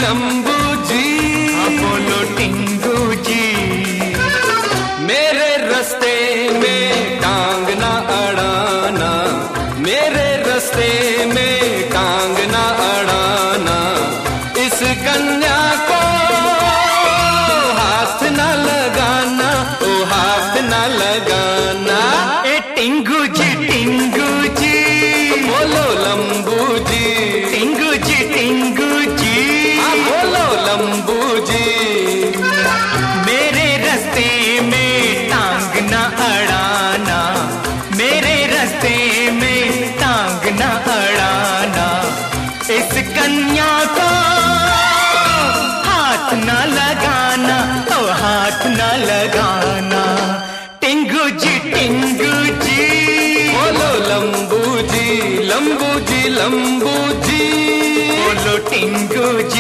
लंबू जी, बोलो टिंगू जी। मेरे रास्ते में टांग ना अड़ाना, मेरे रास्ते में टांग ना अड़ाना, इस कन्या को हाथ ना लगाना, ओ हाथ ना लगाना। ए टिंगू जी, टिंगू जी, बोलो लंबू जी, टिंगू जी, टिंगू जी, बोलो लंबू जी। मेरे रास्ते में टांग ना अड़ाना, मेरे रास्ते में टांग ना अड़ाना, इस कन्या को हाथ ना लगाना, ओ हाथ ना लगाना। टिंगू जी, टिंगू जी, बोलो लंबू जी, लंबू जी, लंबू जी, बोलो टिंगू जी।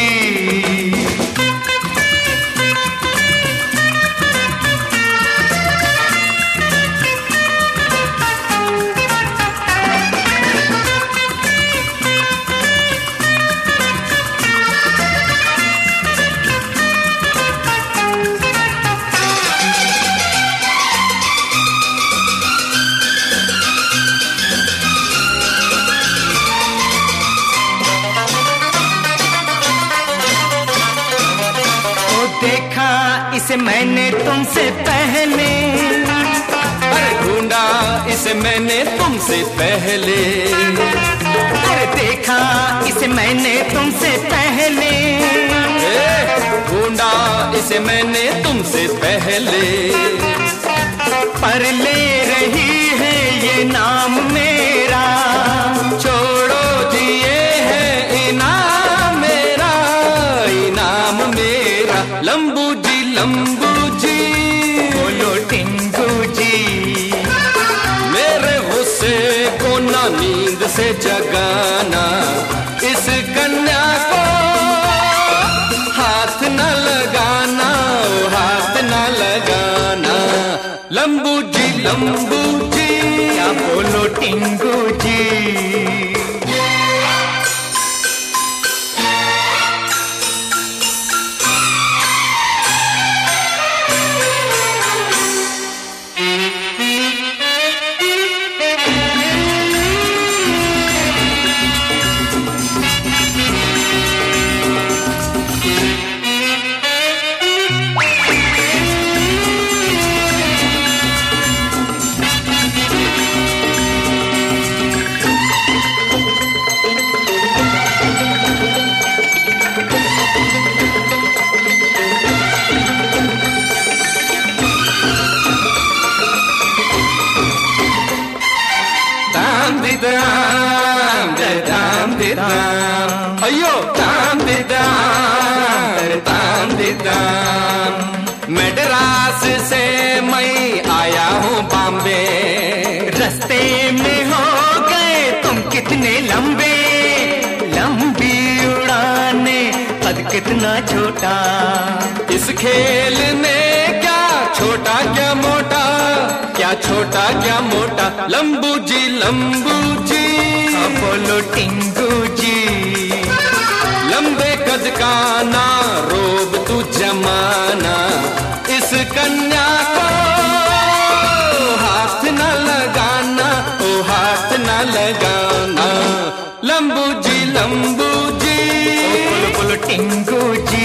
देखा इसे मैंने तुमसे पहले, अरे ढूंढा इसे मैंने तुमसे पहले, अरे देखा इसे मैंने तुमसे पहले, ढूंढा इसे मैंने तुमसे पहले। पर ले रही है ये नाम मेरा, छोड़ो जी ये है इनाम मेरा, इनाम मेरा। लंबू जी, लंबू जी, बोलो टिंगू जी। मेरे गुस्से को ना नींद से जगाना, इस कन्या को हाथ न लगाना, ओ हाथ न लगाना। लंबू जी, लंबू जी, क्या बोलो टिंगू जी। अयो ताम दिदाम, मद्रास से मैं आया हूँ बॉम्बे। रास्ते में हो गए तुम कितने लंबे, लंबी उड़ाने कद कितना छोटा। इस खेल में क्या छोटा क्या मोटा, क्या छोटा क्या मोटा। लंबू जी, लंबू जी, बोलो टिंगू जी। लंबे कद का ना रोब तू जमाना, इस कन्या को हाथ न लगाना, ओ हाथ न लगाना। लंबू जी, लंबू जी, बोलो बोलो टिंगू जी।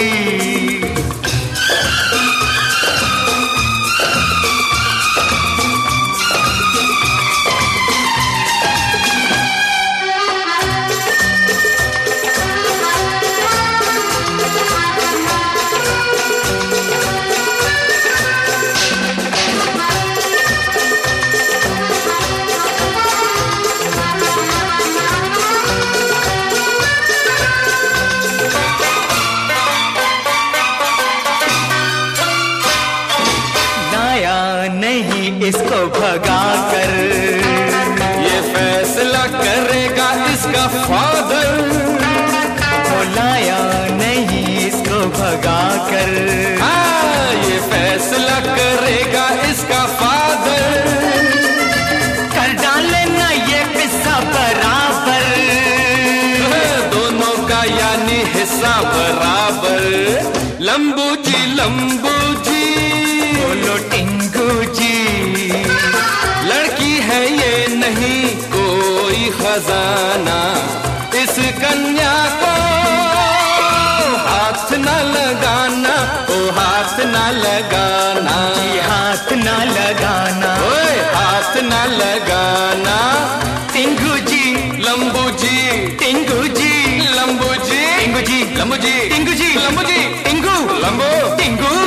हिस्सा बराबर। लंबू जी बोलो टिंगू जी, लड़की है ये नहीं कोई खजाना, इस कन्या को हाथ न लगाना, ओ हाथ न लगाना, जी हाथ ना लगाना, ओए हाथ न लगाना। टिंगू जी, लंबू जी, टिंगू जी, लंबू जी, टिंगू जी, लंबू जी, टिंगू जी, लंबू जी, टिंगू, लंबू, टिंगू।